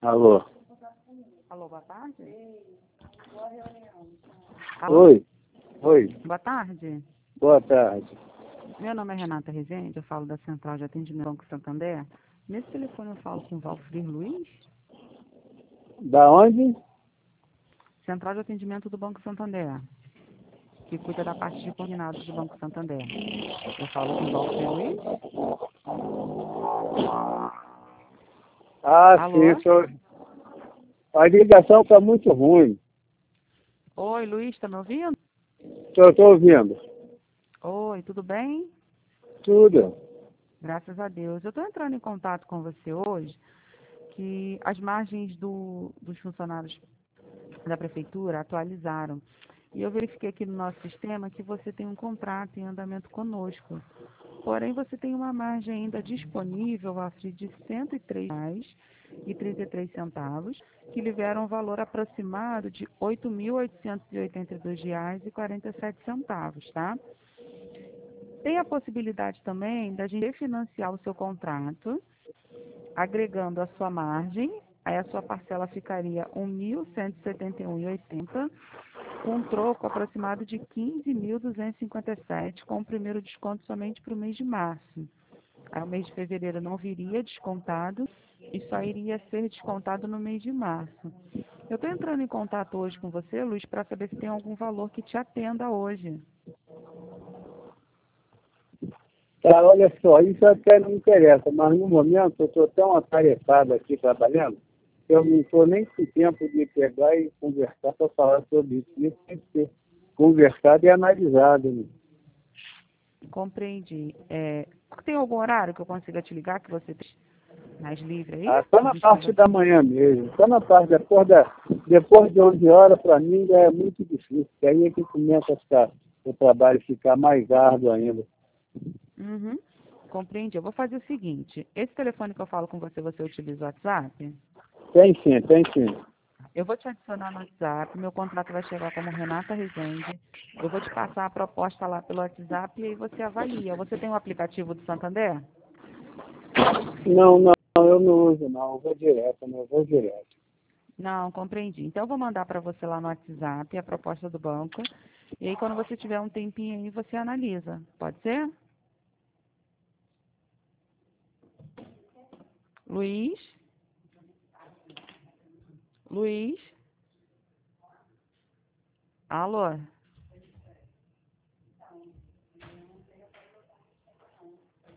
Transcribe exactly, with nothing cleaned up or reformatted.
Alô? Alô, boa tarde. Oi? Oi, Boa tarde. boa tarde. Meu nome é Renata Rezende, eu falo da Central de Atendimento do Banco Santander. Nesse telefone eu falo com o Valfrir Luiz, Da onde? Central de Atendimento do Banco Santander, que cuida da parte de combinados do Banco Santander. Eu falo com o Valfrir Luiz. Ah, Alô? sim, sou... a ligação está muito ruim. Oi, Luiz, está me ouvindo? Estou ouvindo. Oi, tudo bem? Tudo. Graças a Deus. Eu estou entrando em contato com você hoje, que as margens do, dos funcionários da prefeitura atualizaram. E eu verifiquei aqui no nosso sistema que você tem um contrato em andamento conosco. Porém, você tem uma margem ainda disponível, Afri, de cento e três reais e trinta e três centavos, que libera um valor aproximado de oito mil oitocentos e oitenta e dois reais e quarenta e sete centavos, tá? Tem a possibilidade também da gente refinanciar o seu contrato, agregando a sua margem, aí a sua parcela ficaria mil cento e setenta e um reais e oitenta centavos, com um troco aproximado de quinze mil duzentos e cinquenta e sete reais, com o primeiro desconto somente para o mês de março. Aí o mês de fevereiro não viria descontado e só iria ser descontado no mês de março. Eu estou entrando em contato hoje com você, Luiz, para saber se tem algum valor que te atenda hoje. Tá, olha só, isso até não interessa, mas no momento eu estou tão atarefado aqui trabalhando, que eu não estou nem com tempo de pegar e conversar para falar sobre isso. Isso tem que ser conversado e analisado, né? Compreendi. É, tem algum horário que eu consiga te ligar, que você esteja mais livre aí? Ah, só A na gente parte conversa. da manhã mesmo. Só na parte, depois, da, depois de onze horas, para mim, já é muito difícil. Porque aí é que começa a ficar, o trabalho ficar mais árduo ainda. Uhum. Compreendi. Eu vou fazer o seguinte. Esse telefone que eu falo com você, você utiliza o WhatsApp? Tem sim, tem sim. Eu vou te adicionar no WhatsApp. Meu contrato vai chegar como Renata Rezende. Eu vou te passar a proposta lá pelo WhatsApp e aí você avalia. Você tem o aplicativo do Santander? Não, não, eu não uso não. Eu vou direto, né? Eu vou direto. Não, compreendi. Então eu vou mandar para você lá no WhatsApp a proposta do banco. E aí quando você tiver um tempinho aí, você analisa. Pode ser? Luiz? Luiz? Alô?